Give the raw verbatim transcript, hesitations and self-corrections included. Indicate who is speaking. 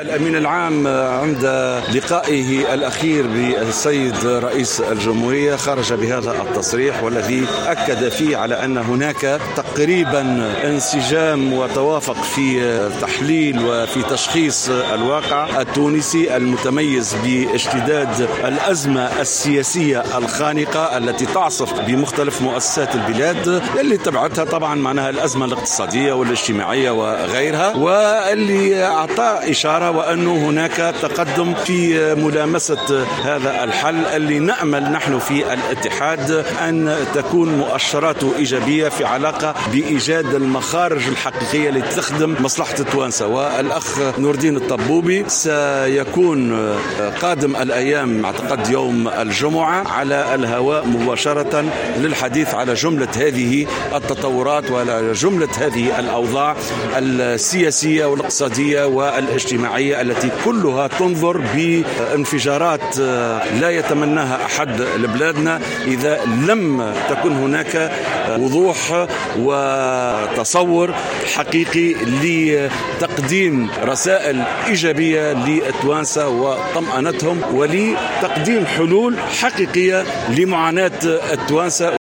Speaker 1: الأمين العام عند لقائه الأخير بالسيد رئيس الجمهورية خرج بهذا التصريح، والذي أكد فيه على أن هناك تقريبا انسجام وتوافق في تحليل وفي تشخيص الواقع التونسي المتميز باشتداد الأزمة السياسية الخانقة التي تعصف بمختلف مؤسسات البلاد، اللي تبعتها طبعا معناها الأزمة الاقتصادية والاجتماعية وغيرها، واللي أعطى إشارة وأنه هناك تقدم في ملامسة هذا الحل اللي نأمل نحن في الاتحاد أن تكون مؤشراته إيجابية في علاقة بإيجاد المخارج الحقيقية لتخدم مصلحة التوانسة. والأخ نور الدين الطبوبي سيكون قادم الأيام أعتقد يوم الجمعة على الهواء مباشرة للحديث على جملة هذه التطورات وعلى جملة هذه الأوضاع السياسية والاقتصادية والاجتماعية التي كلها تنظر بانفجارات لا يتمناها أحد لبلادنا إذا لم تكن هناك وضوح وتصور حقيقي لتقديم رسائل إيجابية للتوانسة وطمأنتهم ولتقديم حلول حقيقية لمعاناة التوانسة.